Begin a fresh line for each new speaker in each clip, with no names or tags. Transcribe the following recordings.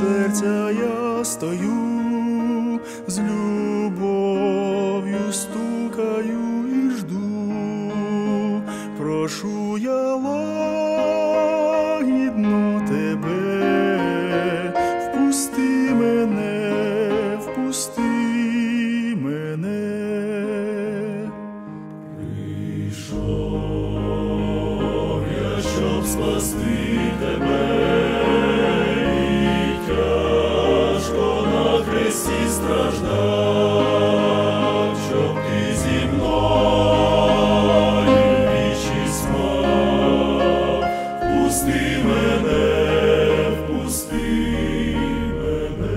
серця я стою, з любов'ю стукаю і жду, прошу я лагідно тебе, впусти мене, впусти мене. Прийшов я, щоб спасти тебе, страждав, щоб ти зі мною вічність мав. Впусти мене, впусти мене.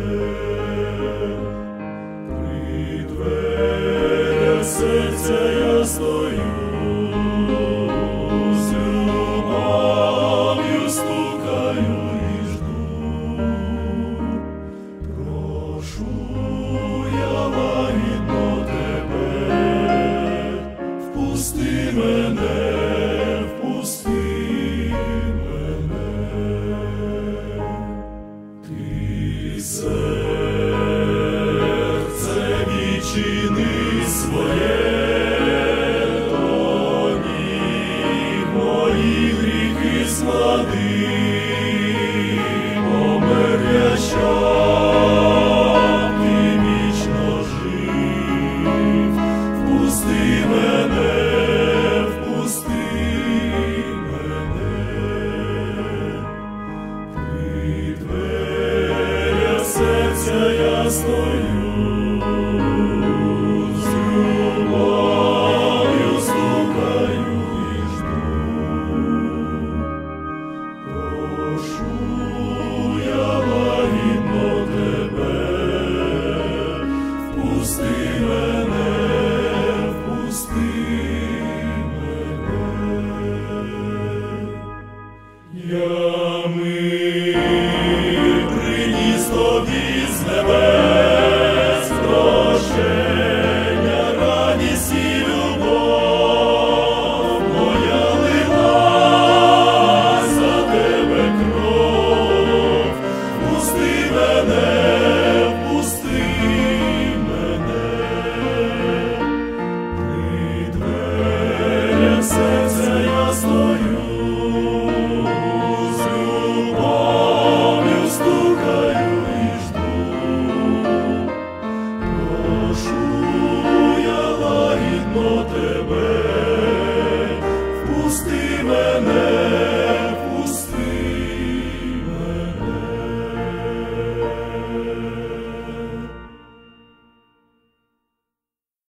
При дверях серця я стою, з любов'ю стукаю і жду. Прошу впусти мене, впусти мене. Ти серце відчини своє, до ніг мої гріхи склади, помер я, щоб ти вічно жив. Впусти мене, впусти мене. При дверях серця я стою, з любов'ю стукаю і жду. Прошу я лагідно тебе, впусти мене, впусти мене. Я мир приніс тобі з небес, прощення, радість і любов, моя лилась за тебе кров. Впусти мене, впусти мене. При дверях серця я стою, з любов'ю стукаю і жду. Прошу я лагідно тебе, впусти мене.